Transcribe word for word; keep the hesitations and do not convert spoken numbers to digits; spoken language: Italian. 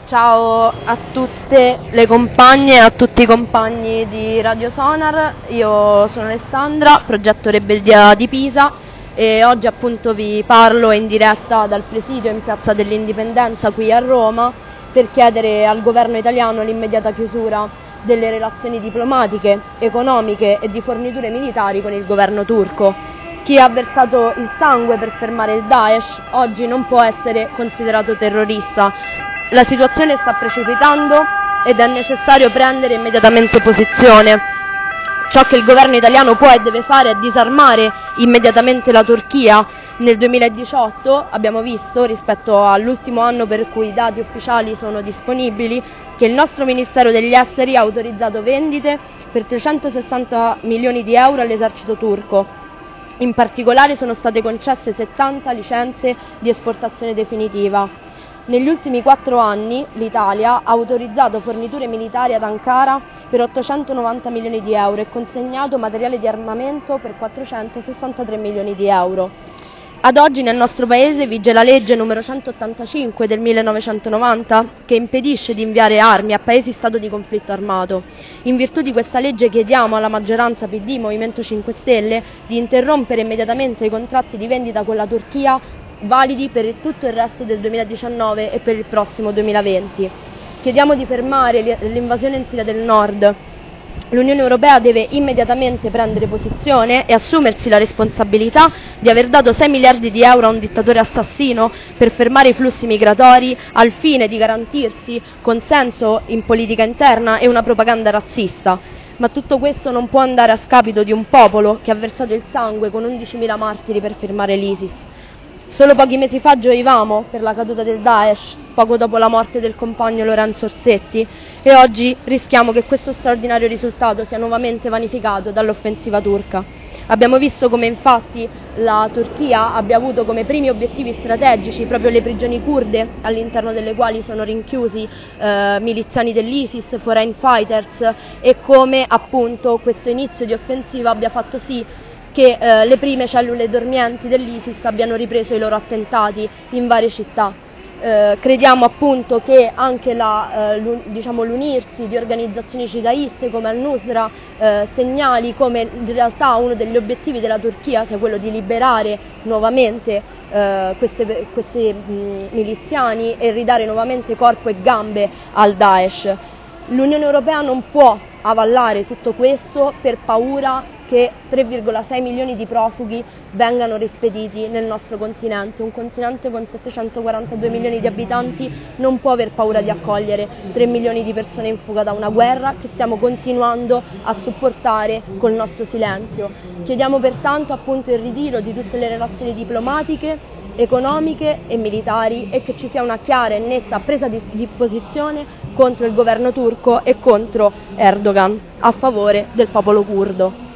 Ciao a tutte le compagne e a tutti i compagni di Radio Sonar, io sono Alessandra, progetto Rebeldia di Pisa, e oggi appunto vi parlo in diretta dal presidio in Piazza dell'Indipendenza qui a Roma per chiedere al governo italiano l'immediata chiusura delle relazioni diplomatiche, economiche e di forniture militari con il governo turco. Chi ha versato il sangue per fermare il Daesh oggi non può essere considerato terrorista. La situazione sta precipitando ed è necessario prendere immediatamente posizione. Ciò che il governo italiano può e deve fare è disarmare immediatamente la Turchia. Nel duemiladiciotto abbiamo visto, rispetto all'ultimo anno per cui i dati ufficiali sono disponibili, che il nostro Ministero degli Esteri ha autorizzato vendite per trecentosessanta milioni di euro all'esercito turco. In particolare sono state concesse settanta licenze di esportazione definitiva. Negli ultimi quattro anni l'Italia ha autorizzato forniture militari ad Ankara per ottocentonovanta milioni di euro e consegnato materiale di armamento per quattrocentosessantatré milioni di euro. Ad oggi nel nostro paese vige la legge numero centottantacinque del millenovecentonovanta che impedisce di inviare armi a paesi stato di conflitto armato. In virtù di questa legge chiediamo alla maggioranza P D, Movimento cinque Stelle, di interrompere immediatamente i contratti di vendita con la Turchia validi per tutto il resto del duemiladiciannove e per il prossimo duemilaventi. Chiediamo di fermare l'invasione in Siria del Nord. L'Unione Europea deve immediatamente prendere posizione e assumersi la responsabilità di aver dato sei miliardi di euro a un dittatore assassino per fermare i flussi migratori al fine di garantirsi consenso in politica interna e una propaganda razzista. Ma tutto questo non può andare a scapito di un popolo che ha versato il sangue con undicimila martiri per fermare l'ISIS. Solo pochi mesi fa gioivamo per la caduta del Daesh, poco dopo la morte del compagno Lorenzo Orsetti, e oggi rischiamo che questo straordinario risultato sia nuovamente vanificato dall'offensiva turca. Abbiamo visto come infatti la Turchia abbia avuto come primi obiettivi strategici proprio le prigioni kurde, all'interno delle quali sono rinchiusi eh, miliziani dell'ISIS, foreign fighters, e come appunto questo inizio di offensiva abbia fatto sì che eh, le prime cellule dormienti dell'ISIS abbiano ripreso i loro attentati in varie città. Eh, crediamo appunto che anche la, eh, l'un, diciamo, l'unirsi di organizzazioni cittaiste come Al-Nusra eh, segnali come in realtà uno degli obiettivi della Turchia sia quello di liberare nuovamente eh, queste, questi mh, miliziani e ridare nuovamente corpo e gambe al Daesh. L'Unione Europea non può avallare tutto questo per paura che tre virgola sei milioni di profughi vengano rispediti nel nostro continente. Un continente con settecentoquarantadue milioni di abitanti non può aver paura di accogliere tre milioni di persone in fuga da una guerra che stiamo continuando a supportare col nostro silenzio. Chiediamo pertanto appunto il ritiro di tutte le relazioni diplomatiche, economiche e militari e che ci sia una chiara e netta presa di, di posizione contro il governo turco e contro Erdogan a favore del popolo curdo.